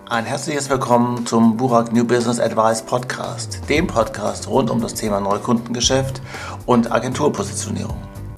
Ein herzliches Willkommen zum Burak New Business Advice Podcast, dem Podcast rund um das Thema Neukundengeschäft und Agenturpositionierung.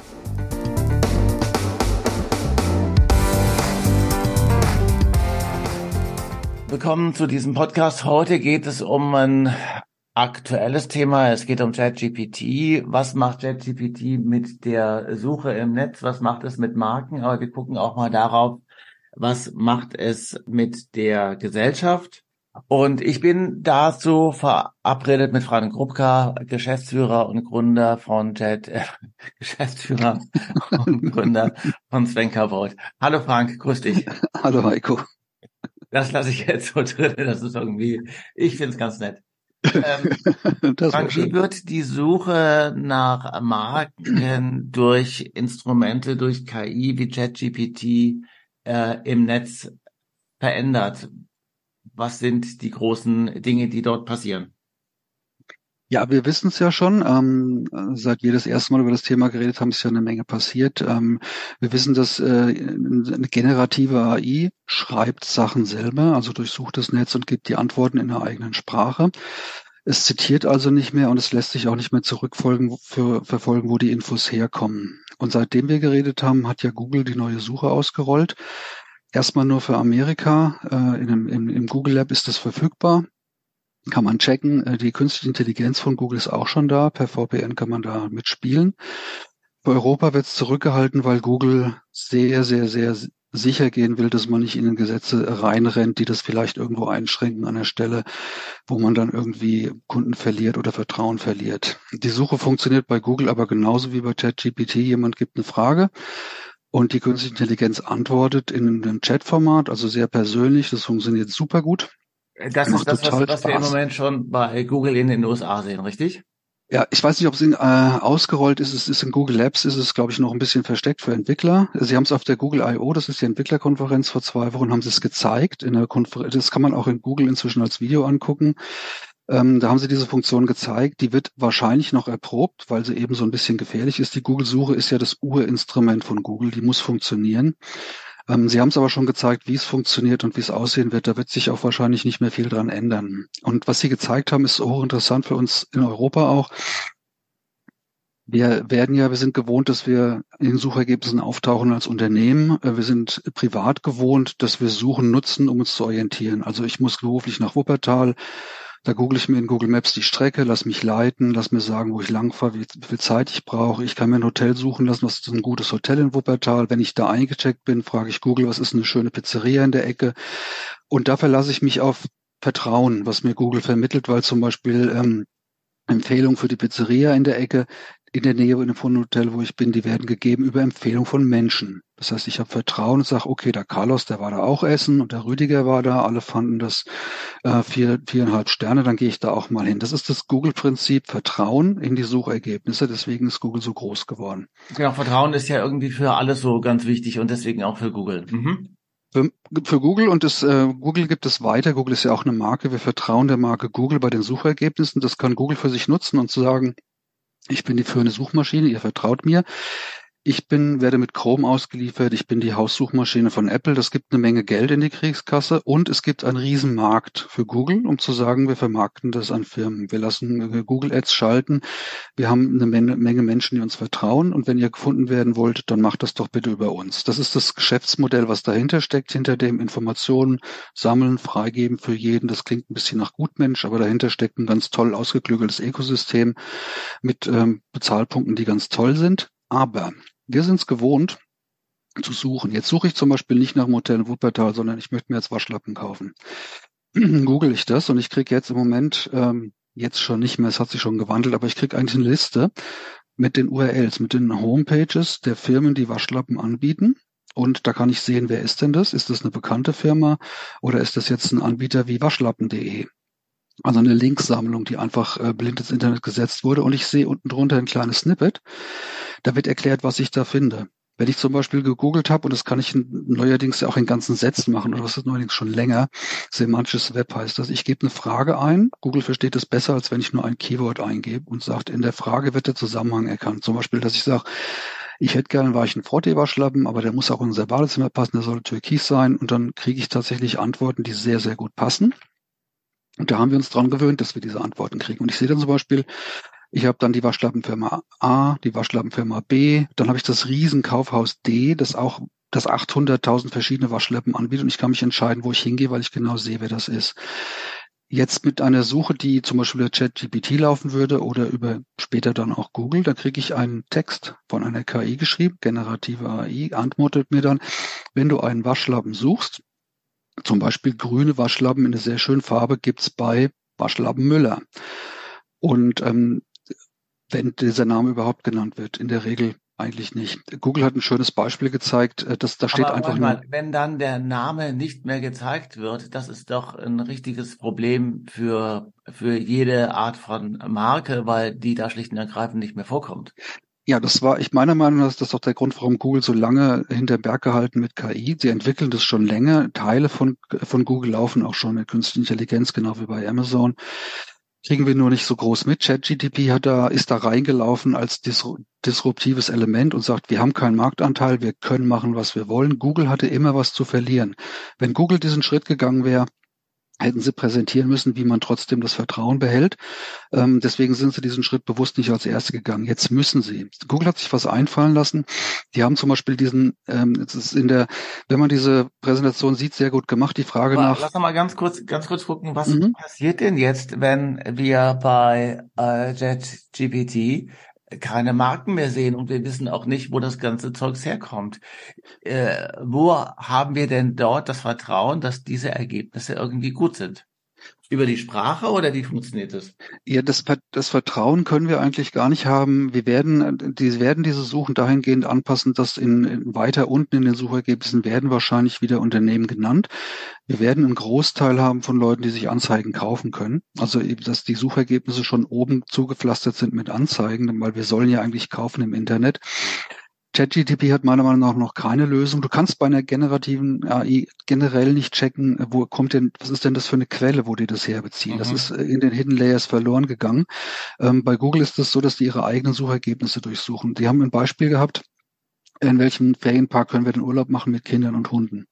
Willkommen zu diesem Podcast. Heute geht es um ein aktuelles Thema. Es geht um ChatGPT. Was macht ChatGPT mit der Suche im Netz? Was macht es mit Marken? Aber wir gucken auch mal darauf, was macht es mit der Gesellschaft? Und ich bin dazu verabredet mit Frank Grubka, Geschäftsführer und Gründer von Geschäftsführer und Gründer von Svenka Vote. Hallo Frank, grüß dich. Hallo Heiko. Das lasse ich jetzt so drin, das ist irgendwie, ich finde es ganz nett. Das Frank, schön. wie wird die Suche nach Marken durch Instrumente, durch KI wie ChatGPT im Netz verändert? Was sind die großen Dinge, die dort passieren? Ja, wir wissen es ja schon. Seit wir das erste Mal über das Thema geredet haben, ist ja eine Menge passiert. Wir wissen, dass eine generative AI schreibt Sachen selber, also durchsucht das Netz und gibt die Antworten in der eigenen Sprache. Es zitiert also nicht mehr und es lässt sich auch nicht mehr verfolgen, wo die Infos herkommen. Und seitdem wir geredet haben, hat ja Google die neue Suche ausgerollt. Erstmal nur für Amerika. Im Google Lab ist das verfügbar. Kann man checken. Die künstliche Intelligenz von Google ist auch schon da. Per VPN kann man da mitspielen. Für Europa wird es zurückgehalten, weil Google sehr, sehr, sehr sicher gehen will, dass man nicht in den Gesetze reinrennt, die das vielleicht irgendwo einschränken an der Stelle, wo man dann irgendwie Kunden verliert oder Vertrauen verliert. Die Suche funktioniert bei Google aber genauso wie bei ChatGPT. Jemand gibt eine Frage und die künstliche Intelligenz antwortet in einem Chatformat, also sehr persönlich. Das funktioniert super gut. Das ist Macht das, total was wir im Spaß. Moment schon bei Google in den USA sehen, richtig? Ja, ich weiß nicht, ob es ausgerollt ist. Es ist in Google Labs, ist es, glaube ich, noch ein bisschen versteckt für Entwickler. Sie haben es auf der Google I.O., das ist die Entwicklerkonferenz vor 2 Wochen, haben sie es gezeigt. In der Konferenz, das kann man auch in Google inzwischen als Video angucken. Da haben sie diese Funktion gezeigt. Die wird wahrscheinlich noch erprobt, weil sie eben so ein bisschen gefährlich ist. Die Google-Suche ist ja das Urinstrument von Google. Die muss funktionieren. Sie haben es aber schon gezeigt, wie es funktioniert und wie es aussehen wird. Da wird sich auch wahrscheinlich nicht mehr viel dran ändern. Und was Sie gezeigt haben, ist hochinteressant für uns in Europa auch. Wir sind gewohnt, dass wir in den Suchergebnissen auftauchen als Unternehmen. Wir sind privat gewohnt, dass wir Suchen nutzen, um uns zu orientieren. Also ich muss beruflich nach Wuppertal. Da google ich mir in Google Maps die Strecke, lass mich leiten, lass mir sagen, wo ich langfahre, wie viel Zeit ich brauche. Ich kann mir ein Hotel suchen lassen, was ist ein gutes Hotel in Wuppertal. Wenn ich da eingecheckt bin, frage ich Google, was ist eine schöne Pizzeria in der Ecke. Und da verlasse ich mich auf Vertrauen, was mir Google vermittelt, weil zum Beispiel Empfehlungen für die Pizzeria in der Ecke, in der Nähe von dem Hotel, wo ich bin, die werden gegeben über Empfehlung von Menschen. Das heißt, ich habe Vertrauen und sage, okay, der Carlos, der war da auch essen und der Rüdiger war da, alle fanden das 4,5 Sterne, dann gehe ich da auch mal hin. Das ist das Google-Prinzip, Vertrauen in die Suchergebnisse, deswegen ist Google so groß geworden. Genau, Vertrauen ist ja irgendwie für alles so ganz wichtig und deswegen auch für Google. Für Google und Google gibt es weiter. Google ist ja auch eine Marke. Wir vertrauen der Marke Google bei den Suchergebnissen. Das kann Google für sich nutzen und zu sagen, ich bin die führende Suchmaschine, ihr vertraut mir. Werde mit Chrome ausgeliefert. Ich bin die Haussuchmaschine von Apple. Das gibt eine Menge Geld in die Kriegskasse und es gibt einen Riesenmarkt für Google, um zu sagen, wir vermarkten das an Firmen. Wir lassen Google Ads schalten. Wir haben eine Menge Menschen, die uns vertrauen. Und wenn ihr gefunden werden wollt, dann macht das doch bitte über uns. Das ist das Geschäftsmodell, was dahinter steckt. Hinter dem Informationen sammeln, freigeben für jeden. Das klingt ein bisschen nach Gutmensch, aber dahinter steckt ein ganz toll ausgeklügeltes Ökosystem mit Bezahlpunkten, die ganz toll sind. Aber wir sind es gewohnt zu suchen. Jetzt suche ich zum Beispiel nicht nach dem Hotel in Wuppertal, sondern ich möchte mir jetzt Waschlappen kaufen. Google ich das und ich kriege jetzt im Moment, jetzt schon nicht mehr, es hat sich schon gewandelt, aber ich kriege eigentlich eine Liste mit den URLs, mit den Homepages der Firmen, die Waschlappen anbieten. Und da kann ich sehen, wer ist denn das? Ist das eine bekannte Firma oder ist das jetzt ein Anbieter wie waschlappen.de? Also eine Linksammlung, die einfach blind ins Internet gesetzt wurde. Und ich sehe unten drunter ein kleines Snippet. Da wird erklärt, was ich da finde. Wenn ich zum Beispiel gegoogelt habe, und das kann ich neuerdings ja auch in ganzen Sätzen machen, oder das ist neuerdings schon länger, semantisches Web heißt das, ich gebe eine Frage ein, Google versteht es besser, als wenn ich nur ein Keyword eingebe und sagt, in der Frage wird der Zusammenhang erkannt. Zum Beispiel, dass ich sage, ich hätte gerne einen weichen Frottee-Waschlappen, aber der muss auch in unser Badezimmer passen, der soll türkis sein. Und dann kriege ich tatsächlich Antworten, die sehr, sehr gut passen. Und da haben wir uns dran gewöhnt, dass wir diese Antworten kriegen. Und ich sehe dann zum Beispiel, ich habe dann die Waschlappenfirma A, die Waschlappenfirma B, dann habe ich das Riesenkaufhaus D, das 800.000 verschiedene Waschlappen anbietet und ich kann mich entscheiden, wo ich hingehe, weil ich genau sehe, wer das ist. Jetzt mit einer Suche, die zum Beispiel über ChatGPT laufen würde oder über später dann auch Google, da kriege ich einen Text von einer KI geschrieben, generative AI, antwortet mir dann, wenn du einen Waschlappen suchst, zum Beispiel grüne Waschlappen in einer sehr schönen Farbe gibt's bei Waschlappen Müller. Und wenn dieser Name überhaupt genannt wird, in der Regel eigentlich nicht. Google hat ein schönes Beispiel gezeigt, dass da steht Aber einfach Moment nur, mal, wenn dann der Name nicht mehr gezeigt wird, das ist doch ein richtiges Problem für jede Art von Marke, weil die da schlicht und ergreifend nicht mehr vorkommt. ja, meiner Meinung nach ist das doch der Grund, warum Google so lange hinterm Berg gehalten mit KI. Sie entwickeln das schon länger. Teile von Google laufen auch schon mit künstlicher Intelligenz, genau wie bei Amazon. Kriegen wir nur nicht so groß mit. ChatGPT ist da reingelaufen als disruptives Element und sagt, wir haben keinen Marktanteil, wir können machen, was wir wollen. Google hatte immer was zu verlieren. Wenn Google diesen Schritt gegangen wäre, hätten sie präsentieren müssen, wie man trotzdem das Vertrauen behält. Deswegen sind sie diesen Schritt bewusst nicht als Erste gegangen. Jetzt müssen sie. Google hat sich was einfallen lassen. Die haben zum Beispiel es ist wenn man diese Präsentation sieht, sehr gut gemacht, die Frage Aber nach, lass uns mal ganz kurz gucken, was mhm, passiert denn jetzt, wenn wir bei ChatGPT keine Marken mehr sehen und wir wissen auch nicht, wo das ganze Zeugs herkommt. Wo haben wir denn dort das Vertrauen, dass diese Ergebnisse irgendwie gut sind? Über die Sprache oder wie funktioniert das? ja, das Vertrauen können wir eigentlich gar nicht haben. Die werden diese Suchen dahingehend anpassen, dass weiter unten in den Suchergebnissen werden wahrscheinlich wieder Unternehmen genannt. Wir werden einen Großteil haben von Leuten, die sich Anzeigen kaufen können. Also, eben, dass die Suchergebnisse schon oben zugepflastert sind mit Anzeigen, weil wir sollen ja eigentlich kaufen im Internet. ChatGPT hat meiner Meinung nach noch keine Lösung. Du kannst bei einer generativen AI generell nicht checken, was ist denn das für eine Quelle, wo die das herbeziehen. Das ist Mhm. in den Hidden Layers verloren gegangen. Bei Google ist es so, dass die ihre eigenen Suchergebnisse durchsuchen. Die haben ein Beispiel gehabt, in welchem Ferienpark können wir den Urlaub machen mit Kindern und Hunden.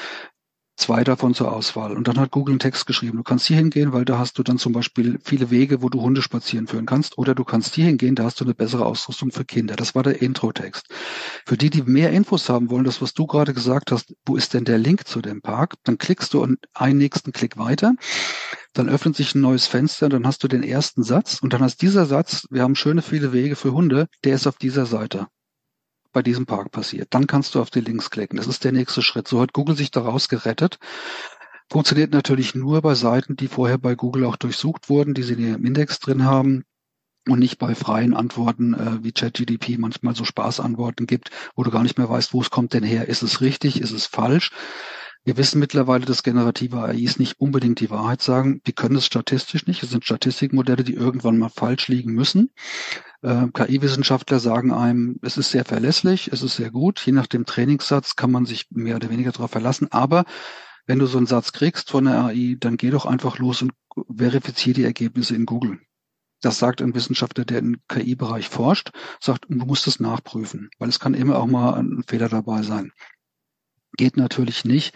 2 davon zur Auswahl. Und dann hat Google einen Text geschrieben. Du kannst hier hingehen, weil da hast du dann zum Beispiel viele Wege, wo du Hunde spazieren führen kannst. Oder du kannst hier hingehen, da hast du eine bessere Ausrüstung für Kinder. Das war der Intro-Text. Für die, die mehr Infos haben wollen, das, was du gerade gesagt hast, wo ist denn der Link zu dem Park? Dann klickst du einen nächsten Klick weiter. Dann öffnet sich ein neues Fenster, dann hast du den ersten Satz. Und dann hast dieser Satz, wir haben schöne viele Wege für Hunde, der ist auf dieser Seite bei diesem Park passiert. Dann kannst du auf die Links klicken. Das ist der nächste Schritt. So hat Google sich daraus gerettet. Funktioniert natürlich nur bei Seiten, die vorher bei Google auch durchsucht wurden, die sie in ihrem Index drin haben und nicht bei freien Antworten, wie ChatGPT manchmal so Spaßantworten gibt, wo du gar nicht mehr weißt, wo es kommt denn her. Ist es richtig? Ist es falsch? Wir wissen mittlerweile, dass generative AIs nicht unbedingt die Wahrheit sagen. Die können es statistisch nicht. Es sind Statistikmodelle, die irgendwann mal falsch liegen müssen. KI-Wissenschaftler sagen einem, es ist sehr verlässlich, es ist sehr gut. Je nach dem Trainingssatz kann man sich mehr oder weniger darauf verlassen. Aber wenn du so einen Satz kriegst von der AI, dann geh doch einfach los und verifiziere die Ergebnisse in Google. Das sagt ein Wissenschaftler, der im KI-Bereich forscht, sagt, du musst es nachprüfen, weil es kann immer auch mal ein Fehler dabei sein. Geht natürlich nicht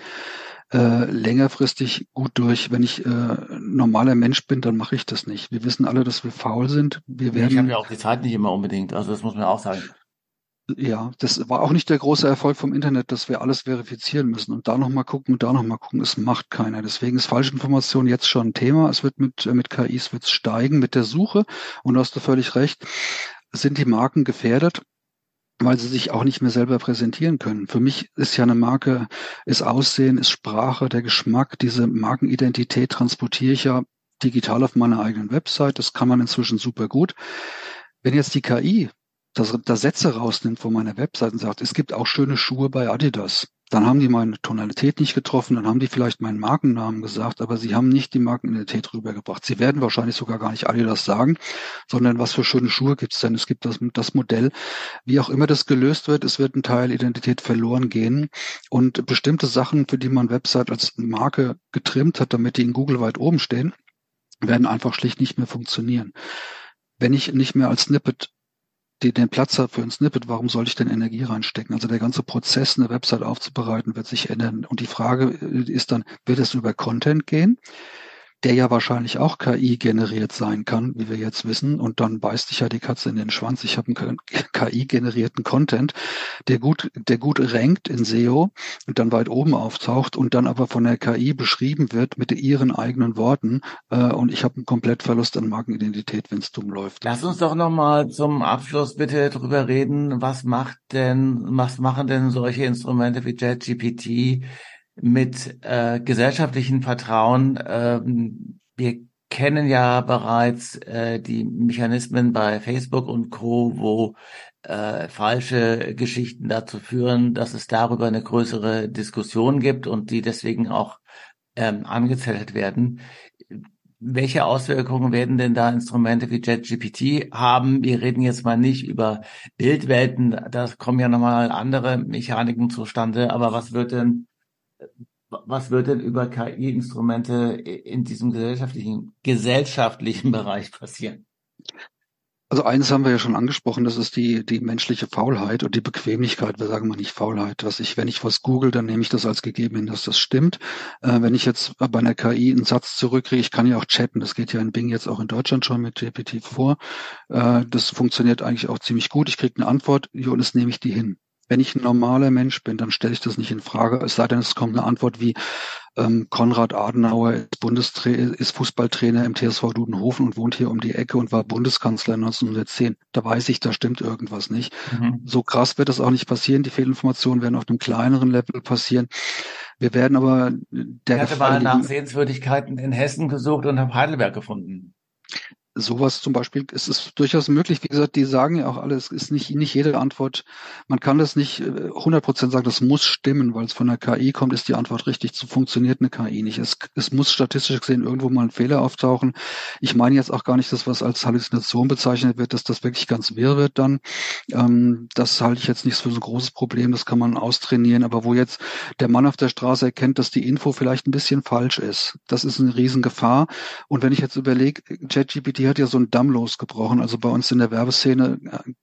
längerfristig gut durch. Wenn ich normaler Mensch bin, dann mache ich das nicht. Wir wissen alle, dass wir faul sind. Wir Nee, ich habe werden, ja auch die Zeit nicht immer unbedingt. Also das muss man auch sagen. ja, das war auch nicht der große Erfolg vom Internet, dass wir alles verifizieren müssen und da nochmal gucken und da nochmal gucken. Es macht keiner. Deswegen ist Falschinformation jetzt schon ein Thema. Es wird mit KIs wird's steigen, mit der Suche. Und da hast du völlig recht. Sind die Marken gefährdet? Weil sie sich auch nicht mehr selber präsentieren können. Für mich ist ja eine Marke, ist Aussehen, ist Sprache, der Geschmack, diese Markenidentität transportiere ich ja digital auf meiner eigenen Website. Das kann man inzwischen super gut. Wenn jetzt die KI da Sätze rausnimmt von meiner Website und sagt, es gibt auch schöne Schuhe bei Adidas, dann haben die meine Tonalität nicht getroffen, dann haben die vielleicht meinen Markennamen gesagt, aber sie haben nicht die Markenidentität rübergebracht. Sie werden wahrscheinlich sogar gar nicht Adidas sagen, sondern was für schöne Schuhe gibt es denn? Es gibt das Modell. Wie auch immer das gelöst wird, es wird ein Teil Identität verloren gehen und bestimmte Sachen, für die man Website als Marke getrimmt hat, damit die in Google weit oben stehen, werden einfach schlicht nicht mehr funktionieren. Wenn ich nicht mehr als Snippet den Platz hat für ein Snippet, warum soll ich denn Energie reinstecken? Also der ganze Prozess, eine Website aufzubereiten, wird sich ändern. Und die Frage ist dann, wird es über Content gehen, der ja wahrscheinlich auch KI generiert sein kann, wie wir jetzt wissen. Und dann beißt sich ja die Katze in den Schwanz. Ich habe einen KI-generierten Content, der gut rankt in SEO und dann weit oben auftaucht und dann aber von der KI beschrieben wird mit ihren eigenen Worten. Und ich habe einen Komplettverlust an Markenidentität, wenn es dumm läuft. Lass uns doch nochmal zum Abschluss bitte drüber reden, was machen denn solche Instrumente wie ChatGPT mit gesellschaftlichem Vertrauen? Wir kennen ja bereits die Mechanismen bei Facebook und Co., wo falsche Geschichten dazu führen, dass es darüber eine größere Diskussion gibt und die deswegen auch angezettelt werden. Welche Auswirkungen werden denn da Instrumente wie ChatGPT haben? Wir reden jetzt mal nicht über Bildwelten, da kommen ja nochmal andere Mechaniken zustande, aber was wird denn über KI-Instrumente in diesem gesellschaftlichen Bereich passieren? Also eines haben wir ja schon angesprochen, das ist die menschliche Faulheit und die Bequemlichkeit. Wir sagen mal nicht Faulheit. Wenn ich was google, dann nehme ich das als gegeben hin, dass das stimmt. Wenn ich jetzt bei einer KI einen Satz zurückkriege, ich kann ja auch chatten. Das geht ja in Bing jetzt auch in Deutschland schon mit GPT-4. Das funktioniert eigentlich auch ziemlich gut. Ich kriege eine Antwort, jo, und das nehme ich die hin. Wenn ich ein normaler Mensch bin, dann stelle ich das nicht in Frage, es sei denn, es kommt eine Antwort wie Konrad Adenauer ist Fußballtrainer im TSV Dudenhofen und wohnt hier um die Ecke und war Bundeskanzler 1910. Da weiß ich, da stimmt irgendwas nicht. Mhm. So krass wird das auch nicht passieren. Die Fehlinformationen werden auf einem kleineren Level passieren. Wir werden aber Ich hatte mal nach Sehenswürdigkeiten in Hessen gesucht und habe Heidelberg gefunden. Sowas zum Beispiel, es ist durchaus möglich. Wie gesagt, die sagen ja auch alle, es ist nicht jede Antwort, man kann das nicht 100% sagen, das muss stimmen, weil es von der KI kommt, ist die Antwort richtig. So funktioniert eine KI nicht. Es muss statistisch gesehen irgendwo mal ein Fehler auftauchen. Ich meine jetzt auch gar nicht das, was als Halluzination bezeichnet wird, dass das wirklich ganz wirr wird dann. Das halte ich jetzt nicht für so ein großes Problem, das kann man austrainieren. Aber wo jetzt der Mann auf der Straße erkennt, dass die Info vielleicht ein bisschen falsch ist, das ist eine Riesengefahr. Und wenn ich jetzt überlege, ChatGPT hat ja so einen Damm losgebrochen. Also bei uns in der Werbeszene,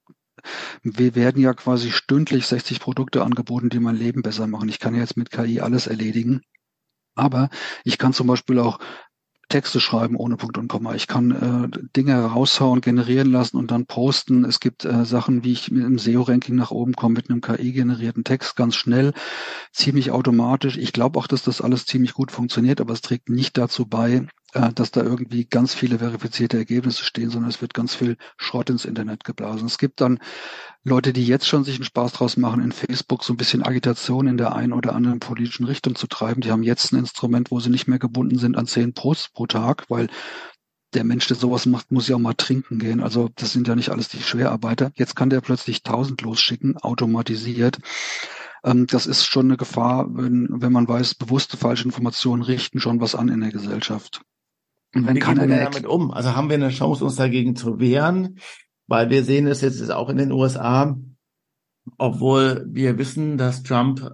wir werden ja quasi stündlich 60 Produkte angeboten, die mein Leben besser machen. Ich kann ja jetzt mit KI alles erledigen. Aber ich kann zum Beispiel auch Texte schreiben ohne Punkt und Komma. Ich kann Dinge raushauen, generieren lassen und dann posten. Es gibt Sachen, wie ich mit einem SEO-Ranking nach oben komme, mit einem KI-generierten Text ganz schnell, ziemlich automatisch. Ich glaube auch, dass das alles ziemlich gut funktioniert, aber es trägt nicht dazu bei, dass da irgendwie ganz viele verifizierte Ergebnisse stehen, sondern es wird ganz viel Schrott ins Internet geblasen. Es gibt dann Leute, die jetzt schon sich einen Spaß draus machen, in Facebook so ein bisschen Agitation in der einen oder anderen politischen Richtung zu treiben. Die haben jetzt ein Instrument, wo sie nicht mehr gebunden sind an 10 Posts pro Tag, weil der Mensch, der sowas macht, muss ja auch mal trinken gehen. Also das sind ja nicht alles die Schwerarbeiter. Jetzt kann der plötzlich 1000 losschicken, automatisiert. Das ist schon eine Gefahr, wenn man weiß, bewusste falsche Informationen richten schon was an in der Gesellschaft. Und wenn Wie gehen wir keiner denn damit um? Also haben wir eine Chance, uns dagegen zu wehren? Weil wir sehen es jetzt auch in den USA, obwohl wir wissen, dass Trump,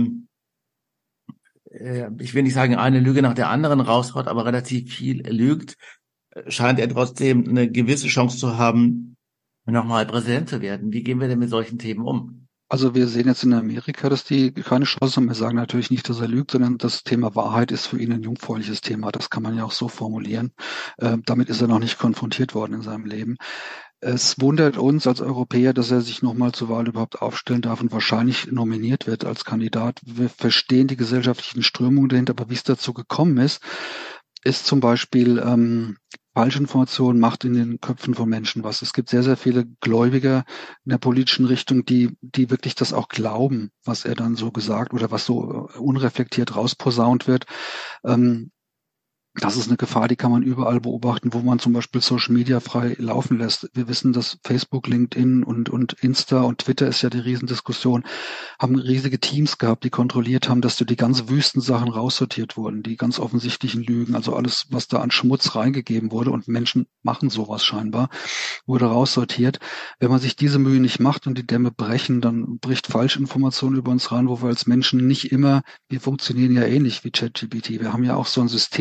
ich will nicht sagen, eine Lüge nach der anderen raushaut, aber relativ viel lügt, scheint er trotzdem eine gewisse Chance zu haben, nochmal Präsident zu werden. Wie gehen wir denn mit solchen Themen um? Also wir sehen jetzt in Amerika, dass die keine Chance haben. Wir sagen natürlich nicht, dass er lügt, sondern das Thema Wahrheit ist für ihn ein jungfräuliches Thema. Das kann man ja auch so formulieren. Damit ist er noch nicht konfrontiert worden in seinem Leben. Es wundert uns als Europäer, dass er sich nochmal zur Wahl überhaupt aufstellen darf und wahrscheinlich nominiert wird als Kandidat. Wir verstehen die gesellschaftlichen Strömungen dahinter, aber wie es dazu gekommen ist zum Beispiel Falschinformation macht in den Köpfen von Menschen was. Es gibt sehr, sehr viele Gläubiger in der politischen Richtung, die wirklich das auch glauben, was er dann so gesagt oder was so unreflektiert rausposaunt wird. Das ist eine Gefahr, die kann man überall beobachten, wo man zum Beispiel Social Media frei laufen lässt. Wir wissen, dass Facebook, LinkedIn und Insta und Twitter ist ja die Riesendiskussion, haben riesige Teams gehabt, die kontrolliert haben, dass die ganz wüsten Sachen raussortiert wurden, die ganz offensichtlichen Lügen, also alles, was da an Schmutz reingegeben wurde und Menschen machen sowas scheinbar, wurde raussortiert. Wenn man sich diese Mühe nicht macht und die Dämme brechen, dann bricht Falschinformation über uns rein, wo wir als Menschen nicht immer, wir funktionieren ja ähnlich wie ChatGPT. Wir haben ja auch so ein System,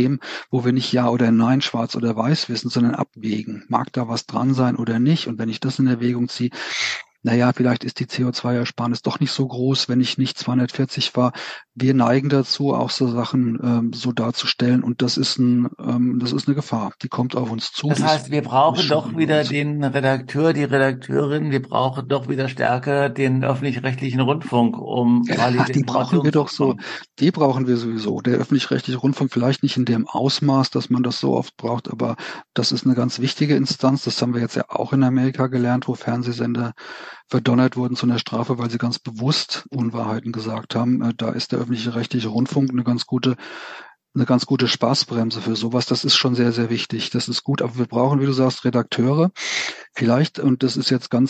wo wir nicht Ja oder Nein, Schwarz oder Weiß wissen, sondern abwägen. Mag da was dran sein oder nicht? Und wenn ich das in Erwägung ziehe, naja, vielleicht ist die CO2-Ersparnis doch nicht so groß, wenn ich nicht 240 fahre. Wir neigen dazu, auch so Sachen so darzustellen, und das ist eine Gefahr. Die kommt auf uns zu. Das heißt, wir Die brauchen ist schon doch in wieder uns. den Redakteur, die Redakteurin, wir brauchen doch wieder stärker den öffentlich-rechtlichen Rundfunk, um valide Die brauchen Informationen wir zu doch so, bekommen. die brauchen wir sowieso. Der öffentlich-rechtliche Rundfunk vielleicht nicht in dem Ausmaß, dass man das so oft braucht, aber das ist eine ganz wichtige Instanz. Das haben wir jetzt ja auch in Amerika gelernt, wo Fernsehsender verdonnert wurden zu einer Strafe, weil sie ganz bewusst Unwahrheiten gesagt haben. Da ist der öffentlich-rechtliche Rundfunk eine ganz gute Spaßbremse für sowas. Das ist schon sehr, sehr wichtig. Das ist gut, aber wir brauchen, wie du sagst, Redakteure. Vielleicht, und das ist jetzt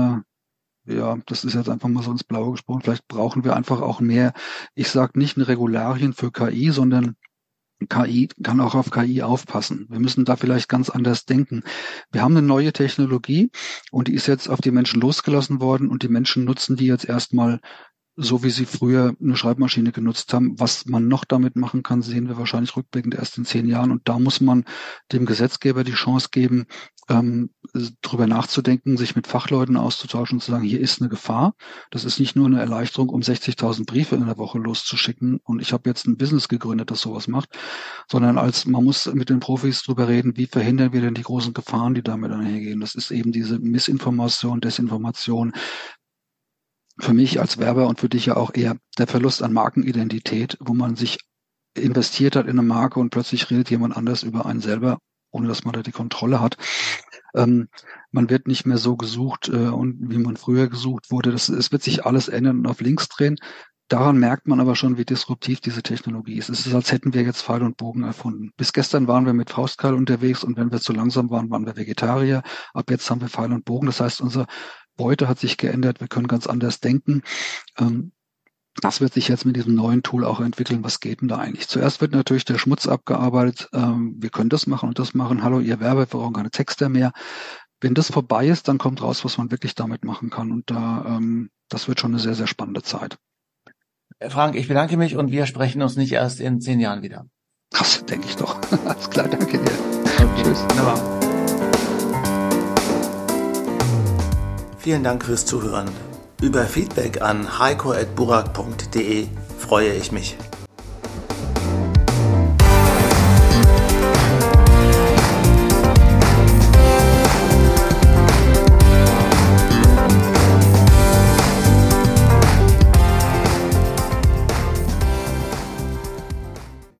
ja, das ist jetzt einfach mal so ins Blaue gesprochen. Vielleicht brauchen wir einfach auch mehr, ich sage nicht eine Regularien für KI, sondern KI kann auch auf KI aufpassen. Wir müssen da vielleicht ganz anders denken. Wir haben eine neue Technologie und die ist jetzt auf die Menschen losgelassen worden, und die Menschen nutzen die jetzt erstmal so, wie sie früher eine Schreibmaschine genutzt haben. Was man noch damit machen kann, sehen wir wahrscheinlich rückblickend erst in 10 Jahren. Und da muss man dem Gesetzgeber die Chance geben, drüber nachzudenken, sich mit Fachleuten auszutauschen und zu sagen, hier ist eine Gefahr. Das ist nicht nur eine Erleichterung, um 60.000 Briefe in der Woche loszuschicken, und ich habe jetzt ein Business gegründet, das sowas macht, sondern man muss mit den Profis drüber reden, wie verhindern wir denn die großen Gefahren, die damit einhergehen. Das ist eben diese Missinformation, Desinformation. Für mich als Werber und für dich ja auch eher der Verlust an Markenidentität, wo man sich investiert hat in eine Marke und plötzlich redet jemand anders über einen selber, ohne dass man da die Kontrolle hat. Man wird nicht mehr so gesucht, und wie man früher gesucht wurde. Es wird sich alles ändern und auf links drehen. Daran merkt man aber schon, wie disruptiv diese Technologie ist. Es ist, als hätten wir jetzt Pfeil und Bogen erfunden. Bis gestern waren wir mit Faustkeil unterwegs, und wenn wir zu langsam waren, waren wir Vegetarier. Ab jetzt haben wir Pfeil und Bogen. Das heißt, unser Beute hat sich geändert. Wir können ganz anders denken. Das wird sich jetzt mit diesem neuen Tool auch entwickeln. Was geht denn da eigentlich? Zuerst wird natürlich der Schmutz abgearbeitet. Wir können das machen und das machen. Hallo, ihr Werber, wir brauchen keine Texte mehr. Wenn das vorbei ist, dann kommt raus, was man wirklich damit machen kann. Und das wird schon eine sehr, sehr spannende Zeit. Frank, ich bedanke mich, und wir sprechen uns nicht erst in 10 Jahren wieder. Das denke ich doch. Alles klar, danke dir. Okay, Tschüss. wunderbar. Vielen Dank fürs Zuhören. Über Feedback an heiko@burak.de freue ich mich.